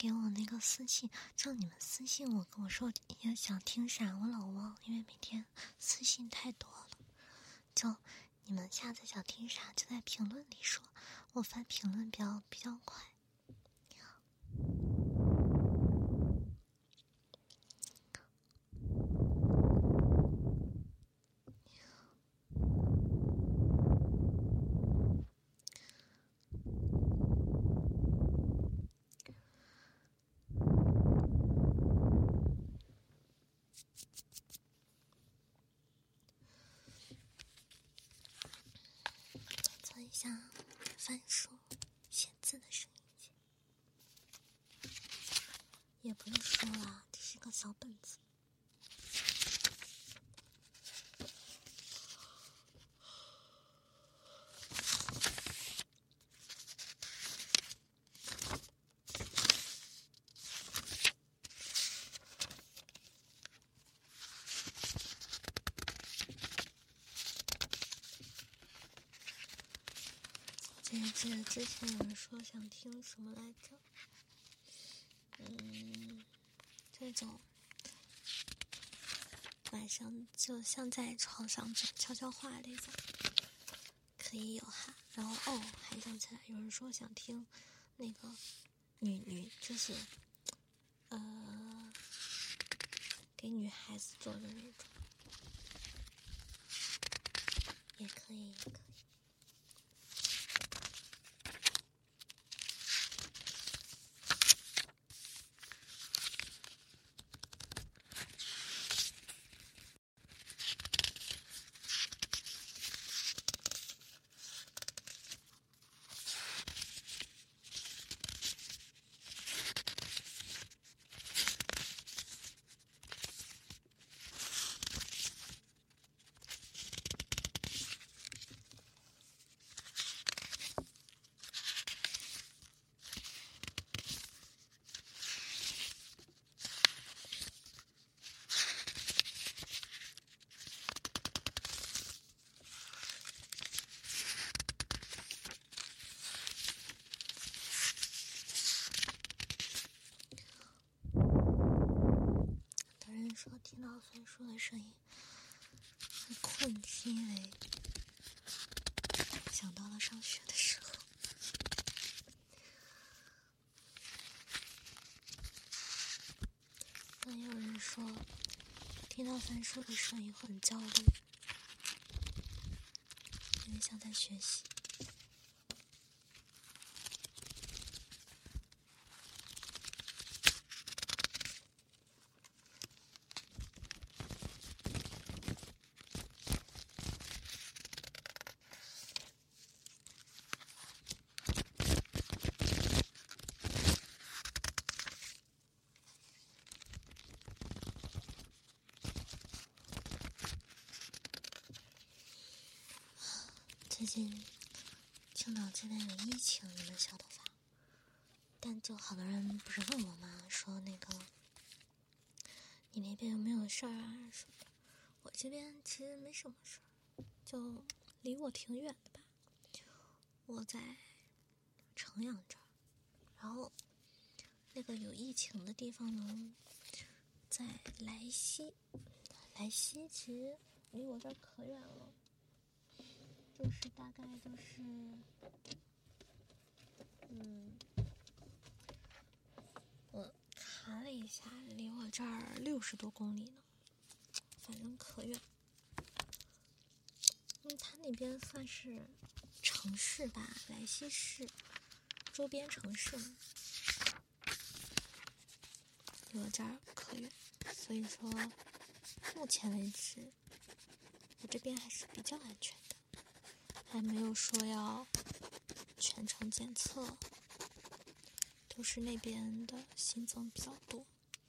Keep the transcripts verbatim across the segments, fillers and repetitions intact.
给我那个私信，就你们私信我跟我说也想听啥，我老忘，因为每天私信太多了。就你们下次想听啥，就在评论里说，我发评论比较比较快。做一下翻书写字的声音，也不是书啦，这是个小本子。记得之前有人说想听什么来着？嗯，这种晚上就像在床上讲悄悄话那种，可以有哈。然后哦，还想起来，有人说想听那个女女，就是呃给女孩子做的那种，也可以，也可以。说听到翻书的声音会困，是因为想到了上学的时候。但也有人说听到翻书的声音会很焦虑，因为像在学习。最近青岛这边有疫情，你们晓得吧？但就好多人不是问我吗？说那个你那边有没有事儿啊什么的？我这边其实没什么事儿，就离我挺远的吧。我在城阳这儿，然后那个有疫情的地方呢，在莱西。莱西其实离我这儿可远了。就是大概就是，嗯，我查了一下，离我这儿六十多公里呢，反正可远。因为它那边算是城市吧，莱西市周边城市嘛，离我这儿可远，所以说目前为止，我这边还是比较安全的。还没有说要全程检测，都是那边的新增比较多。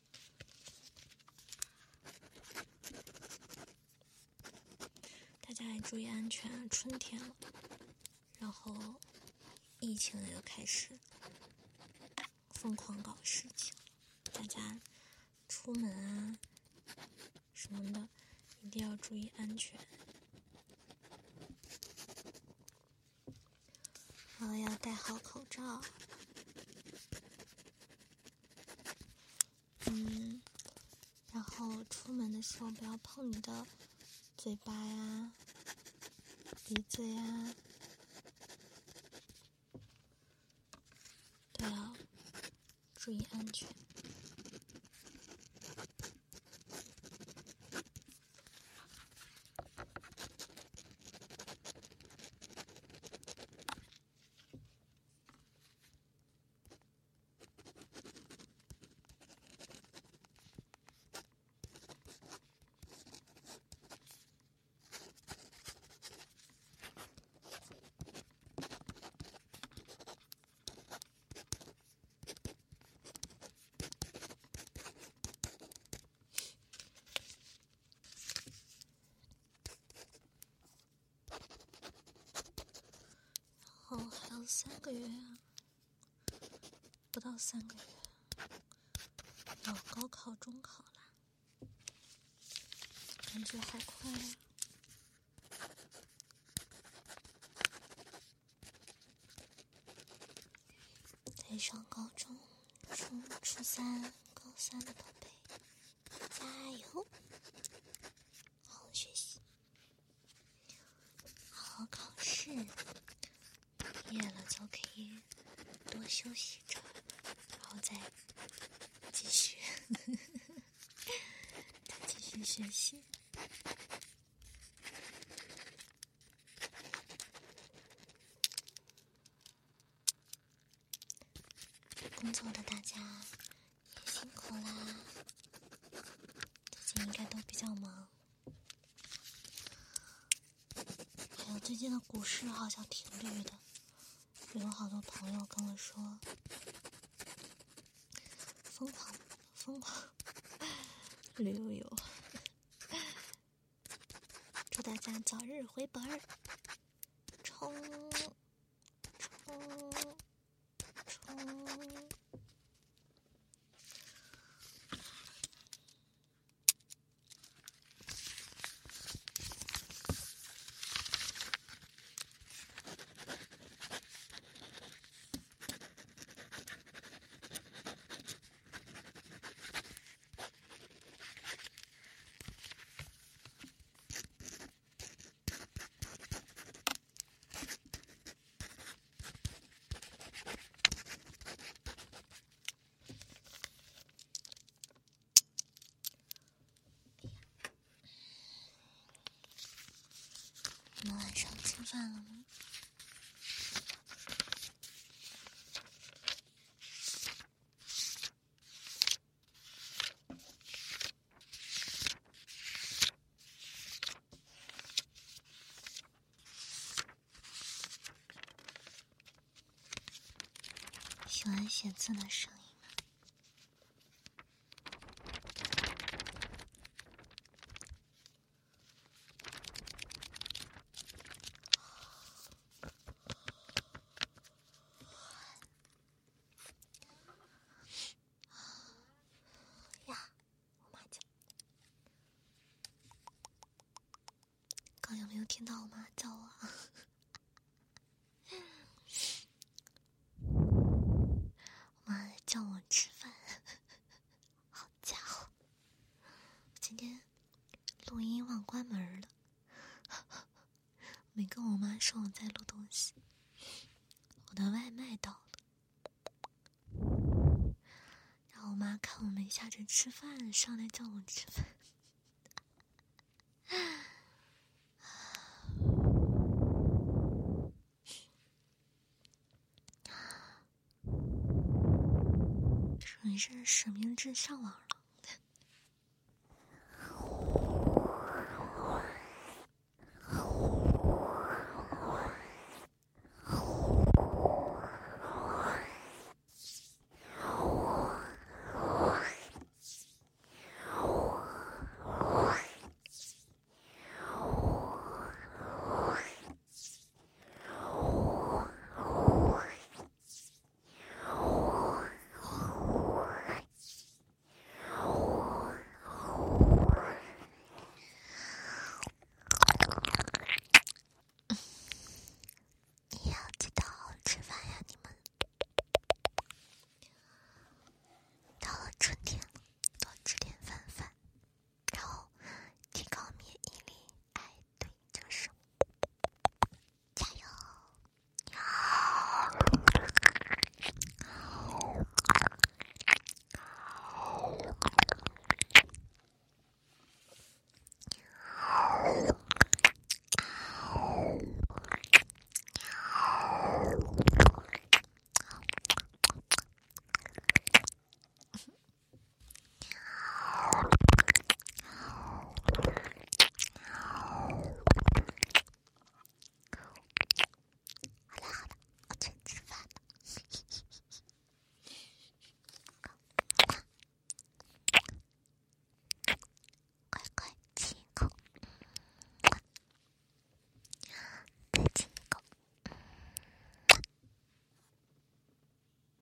大家也注意安全，春天了，然后疫情又开始疯狂搞事情，大家出门啊什么的一定要注意安全。然后要戴好口罩， 候出门的时候不要碰你的嘴巴呀、鼻子呀。对了，注意安全。哦，还有三个月啊，不到三个月，要高考、中考啦，感觉好快啊！得上高中、初初三、高三的宝贝，加油！好好学习，好好考试。毕业了就可以多休息着，然后再继续再继续学习。工作的大家也辛苦啦，最近应该都比较忙。还有最近的股市好像挺绿的，有好多朋友跟我说疯狂疯狂绿油油，祝大家早日回本儿，冲冲冲！你们晚上吃饭了吗？喜欢写字的声音吗？呀，我妈叫。刚有没有听到我妈叫我？我妈在叫我吃饭。好家伙，今天录音忘关门了，没跟我妈说我在录东西。我的外卖到了，然后我妈看我没下去吃饭，上来叫我吃饭。你是实名制上网了？